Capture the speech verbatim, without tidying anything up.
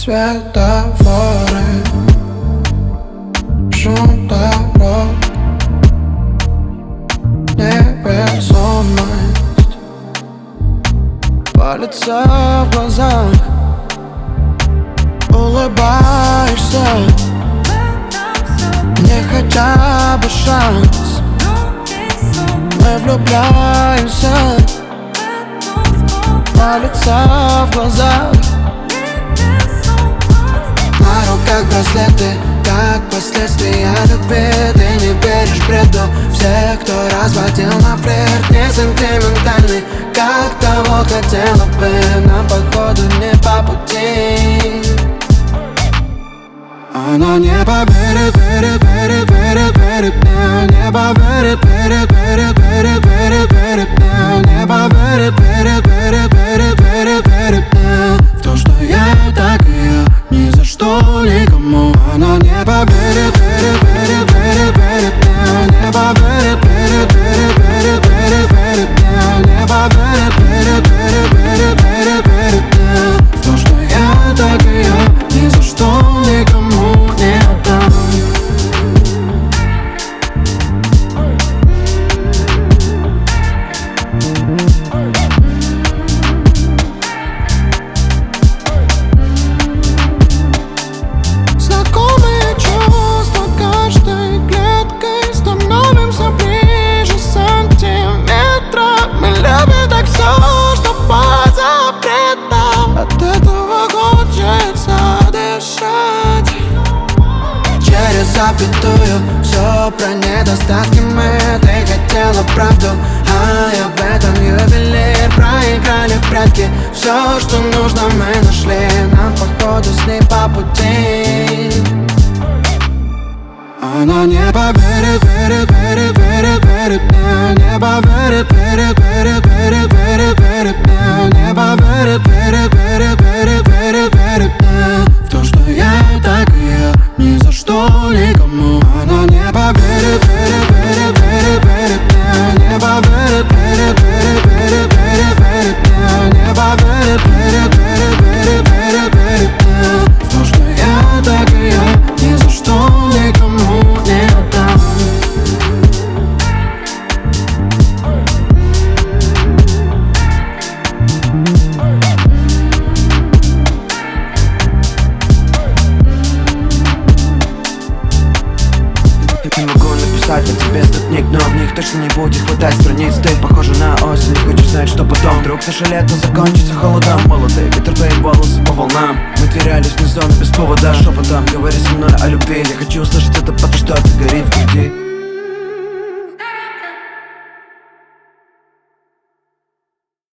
Светофоры, шум дорог, невесомость, палится в глазах. Улыбаешься, мне хотя бы шанс. Мы влюбляемся, палится в глазах. На руках браслеты, как последствия любви. Ты не веришь в бреду всех, кто разводил на флирт. Не сентиментальный, как того хотела бы. Нам походу не по пути. Она не поверит, верит, верит, верит, верит мне. Не поверит, верит, верит, верит, верит, верит мне. Не поверит, верит, верит, верит, верит, верит мне. В то, что я так и я, ни за что никому. Она не поверит, верит, верит, верит, верит мне. Не поверит, верит, верит, верит, верит, верит мне. Не поверит, верит, верит, верит, верит, верит мне. В то, что я так и я, ни за что никому не отдам. Знакомые чувства каждой клеткой. Становимся ближе сантиметра. Мы любим так все, что по запретам. От этого хочется дышать. Через запятую все про недостатки мы. Ты хотела правду, а я в этом ювелир. Проиграли в прятки, все, что нужно, мы нашли. Нам походу с ней по пути. Она не поверит, верит, верит, верит, верит мне. Не поверит, верит, верит, верит, верит, верит мне. Не поверит, верит, верит, верит, верит, верит мне. В то, что я так и я, ни за что никому. Она не поверит, верит, верит, верит, верит мне. Не поверит, верит, верит, верит, верит, верит мне. Не поверит, верит, верит, верит, верит, верит мне. В то, что я так и я, ни за что никому не отдам. Я не могу написать о тебе сто книг, но в них точно не будет хватать страниц. Ты похожа на осень, не хочешь знать, что потом. Вдруг наше лето закончится холодом. Молодые ветер, твои волосы по волнам. Мы терялись внизу без повода. Шепотом говори со мной о любви. Я хочу услышать это, потому что это